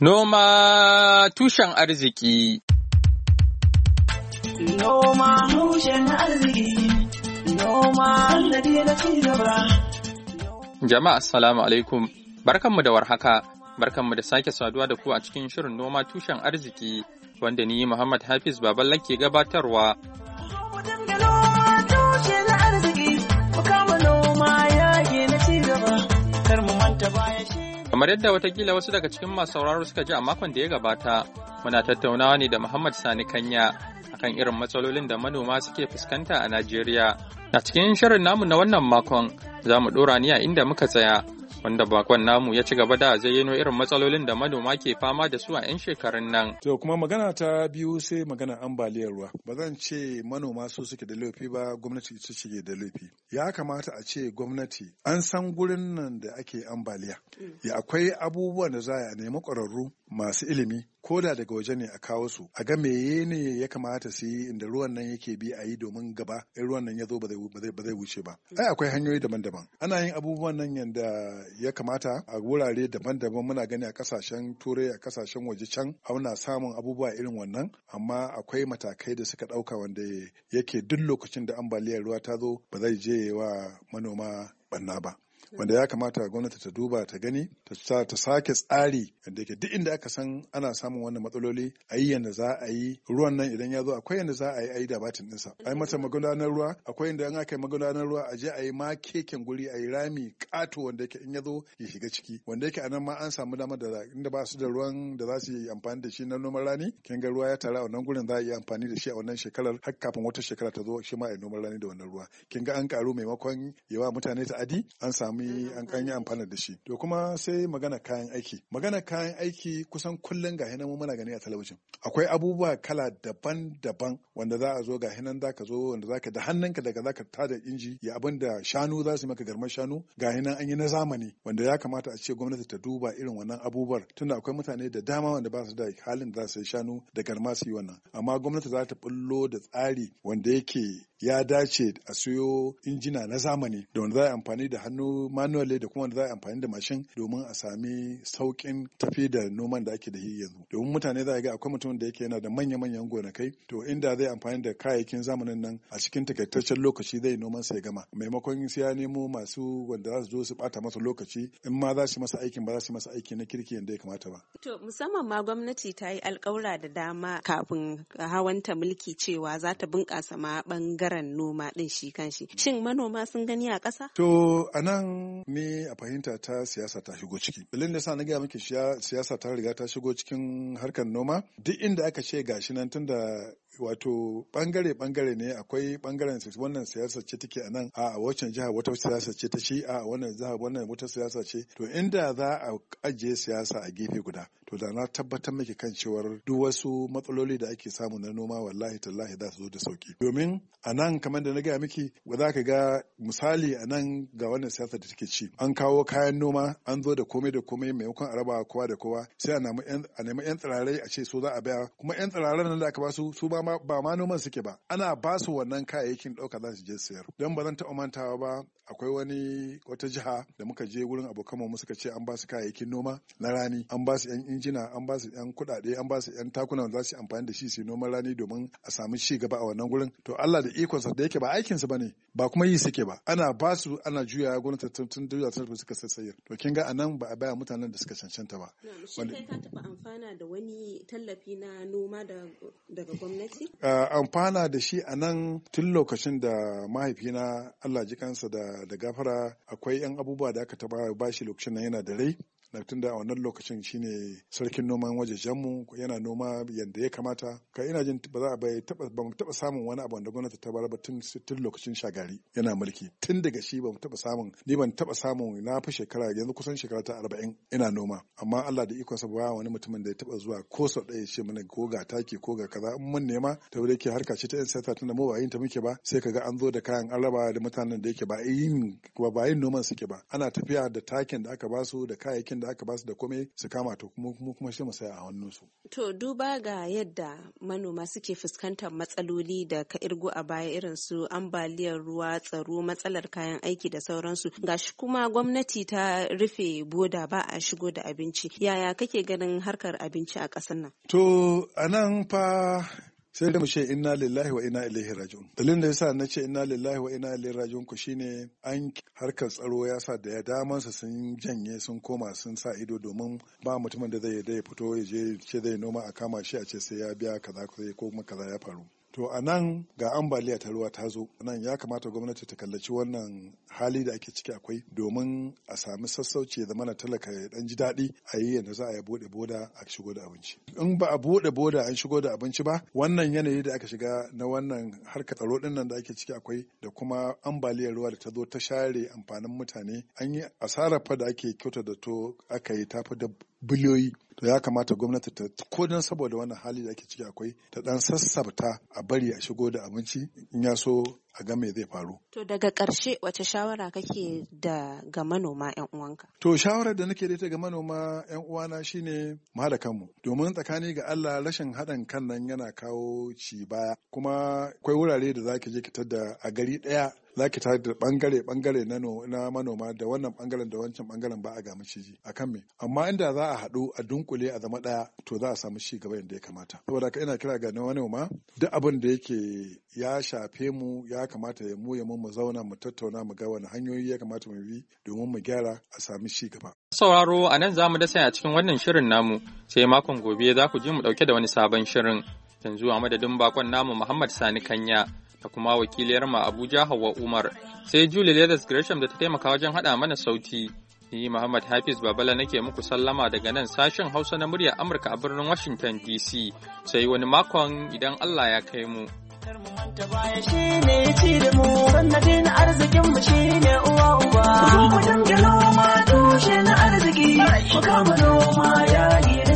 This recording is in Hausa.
Noma tushen arziki. Noma tushen arziki. Noma sannadi na cigaba. Jama'a assalamu alaikum. Barkanmu da warhaka. Barkanmu da sake saduwa da ku a cikin shirin noma tushen arziki wanda ni Muhammad Hafiz Baballa ke gabatarwa. Kamar yadda watakila wasu daga cikin masu sauraro suka ji a makon da ya gabata, muna tattaunawa ne da Muhammad Sani Kanya akan irin matsalolin da manoma suke fuskanta a Najeriya. A cikin shirin namu na wannan makon, za mu ɗora ni a inda muka tsaya, wanda bakon namu ya ci gaba da zayyano irin matsalolin da manoma ke fama da su a 'yan shekarun nan. To kuma magana ta biyu sai magana ambaliyar ruwa. Ba zan ce manoma su suke da laifi ba, gwamnati ita ce da laifi. Ya kamata a ce gwamnati an san gurin nan da ake ambaliya. Ya akwai abubuwan da za a nemi ƙwararru masu ilimi ko da daga waje ne a kawo su a ga meye ne ya kamata su yi inda ruwan nan yake bi a yi domin gaba in ruwan nan ya zo ba zai wuce ba. Ai akwai hanyoyi daban-daban. Ana yin abubuwan nan yanda ya kamata a wurare daban-daban. Muna gani a kasashen turai, a kasashen waje can ana samun abubuwa irin wannan, amma akwai matakai da suka ɗauka wanda yake duk lokacin da ambaliyar ruwa ta zo ba zai je wa manoma ɓanna ba. Wanda ya kamata gwamnati ta duba ta gani ta sake tsari da ke duk inda aka san ana samun wannan matsaloli a yi yadda za a yi ruwan nan idan ya zo akwai yadda za a yi dabatin ɗinsa a yi mata magudanar ruwa, akwai inda in aka yi magudanar ruwa a je a yi ma keken guri a yi rami ƙato wanda yake in ya zo ya shiga ciki, wanda yake a nan ma an samu dama da inda ba su da ruwan da za su yi amfani da shi na noman rani, kin ga ruwa ya tara a wannan gurin za a yi amfani da shi a wannan shekarar har kafin wata shekara ta zo shi ma a yi noman rani da wannan ruwa. Kin ga an karu maimakon yawa mutane ta'adi an samu an kan yi amfani da shi. To kuma sai magana kayan aiki. Magana kayan aiki kusan kullum ga hinan muna gani a talabijin. Akwai abubuwa kala daban-daban wanda za a zo ga hinan za ka zo wanda za ka da hannunka daga za ka tada inji ya abin da shanu za su maka garmar shanu ga hinan an yi na zamani wanda ya kamata a ce gwamnati ta duba irin wannan abubuwar tunda akwai mutane da dama wanda ba su da halin da za su yi shanu da garma su yi wannan. Amma gwamnati za ta bullo da tsari wanda yake ya dace a siyo injina na zamani da wanda za a amfani da hannu manual da kuma wanda za a amfani da mashin domin a sami sauƙin tafi da noman da ake da yi yanzu. Domin mutane za a ga akwai mutum da yake yana da manya-manyan gonakai, to inda zai amfani da kayayyakin zamanin nan a cikin takaitaccen lokaci zai noman sai gama. Maimakon sai ya nemo masu wanda za su zo su bata masa lokaci in ma za su masa aikin ba za su masa aiki na kirki yadda ya kamata ba. To musamman ma gwamnati ta yi alƙawura da dama kafin hawanta mulki cewa za ta bunƙasa ma ɓangaren noma ɗin shi kanshi. Shin manoma sun gani a ƙasa? To a nan ni a fahimta ta siyasa ta shigo ciki. Dalilin da sa na gaya miki siyasa ta riga ta shigo cikin harkar noma. Duk inda aka ce gashi nan tunda wato bangare ne, akwai bangaren wannan siyasa ce take a nan, a wancan jiha wata siyasa ce ta shi, a wannan jiha wannan wata siyasa ce. To inda za a ajiye siyasa a gefe guda, to da na tabbatar miki kan cewar duk wasu matsaloli da ake samu na noma wallahi tallahi za su zo da sauki. Domin a nan kamar da na gaya miki, ba za ka ga misali a nan ga wannan siyasa da take ci, an kawo kayan noma an zo da komai maimakon a raba kowa da kowa, sai a nemi yan tsirarai a ce so za a baya, kuma yan tsiraran nan da aka ba su ba ma noman suke ba, ana ba su wannan kayayyakin ɗauka za su je sayar. Don ba zan taɓa mantawa ba, akwai wata jiha da muka je wurin abokanmu suka ce an ba su kayayyakin noma na rani, an ba su yan injina, an ba su yan kuɗaɗe, an ba su yan takuna wanda za su yi amfani da shi su noman rani domin a samu ci gaba a wannan gurin. To Allah da ikonsa da yake ba aikinsa ba ne, ba kuma yi suke ba, ana ba su ana juya gwamnati tun juya sun suka sassayar. To kin ga anan ba a baya mutanen da suka cancanta ba. Shin kai ka taɓa amfana da wani tallafi na noma daga gwamnati? Amfana da shi a nan tun lokacin da mahaifina Allah ji kansa da gafara, akwai 'yan abubuwa da aka taba bashi lokacin nan yana da rai. Tun da a wannan lokacin shine sarkin noman wajejenmu, yana noma yadda ya kamata. Ka ina jin ba mu taba samun wani abu da gwamnati ta bar ba tun lokacin Shagari yana mulki. Tun daga shi ban taba samun na fi shekara yanzu kusan shekara ta 40 ina noma. Amma Allah da ikonsa ba wani mutumin da ya taba zuwa ko sau ɗaya ce mana ko ga taki ko ga kaza in mun nema ta wuri yake harka ce ta yan siyasa tunda mu ba yin ta muke ba, sai kaga an zo da kayan an raba da mutanen da yake ba yin noman suke ba. Ana tafiya da takin da aka basu da kayayyakin da aka basu da komai su kama to kuma shi mu saya a hannunsu. To duba ga yadda manoma suke fuskantar matsaloli da ka irgo a baya irin su ambaliyar ruwa, tsaro, matsalar kayan aiki da sauransu. Gashi kuma gwamnati ta rufe boda ba a shigo da abinci. Yaya kake ganin harkar abinci a ƙasar nan? To a nan fa sai da mu ce inna lillahi wa inna ilaihi raji'un. Dalilin da yasa na ce inna lillahi wa inna ilaihi raji'un ku shine an harkar tsaro ya sa da damansa sun janye sun koma sun sa ido domin ba mutumin da zai fito ya je ce zai noma a kama shi a ce sai ya biya kaza ko kuma kaza ya faru. To a nan ga ambaliya ta ruwa ta zo, nan ya kamata gwamnati ta kallaci wannan hali da ake ciki akwai domin a sami sassauci da mana talaka ya dan ji daɗi a yi yadda za a yi buɗe boda a shigo da abinci. In ba a buɗe boda an shigo da abinci ba, wannan yanayi da aka shiga na wannan harkar tsaro ɗin nan da ake ciki akwai da kuma ambaliyar ruwa da ta zo ta share amfanin mutane, an yi asarar fa da ake kyauta da to aka yi tafi da biliyoyi. To ya kamata gwamnati ta ko don saboda wannan hali da ake ciki akwai ta dan sassabta a bari a shigo da abinci in ya so a ga me zai faru. To daga ƙarshe wace shawara kake da ga manoma 'yan uwanka? To shawarar da nake da ita ga manoma 'yan uwana shine mu haɗa kanmu domin tsakani ga Allah rashin haɗin kan nan yana kawo ci baya kuma akwai wurare da zaki je ki tada a gari ɗaya za ki tada da bangare na manoma da wannan bangaren da wancan bangaren ba a ga maciji akan me amma inda za a haɗu a dunkule a zama ɗaya to za a samu ci gaba yadda ya kamata saboda haka ina kira ga manoma duk abin da yake ya shafe mu ya kamata mu zauna mu tattauna mu ga wani hanyoyi ya kamata mu bi domin mu gyara a sami ci gaba. Sauraro a nan za mu dasa a cikin wannan shirin namu sai makon gobe za ku ji mu ɗauke da wani sabon shirin yanzu a madadin bakon namu Muhammad Sani Kanya da kuma wakiliyar mu Abuja Hauwa Umar sai Julie Leathers Gresham da ta taimaka wajen haɗa mana sauti. Ni Muhammad Hafiz Babala nake muku sallama daga nan sashen Hausa na muryar Amurka a birnin Washington DC sai wani makon idan Allah ya kai mu. Sannadin arzikin mu shine uwa uba. Mu dinga noma tushe na arziki, mu kama noma yayi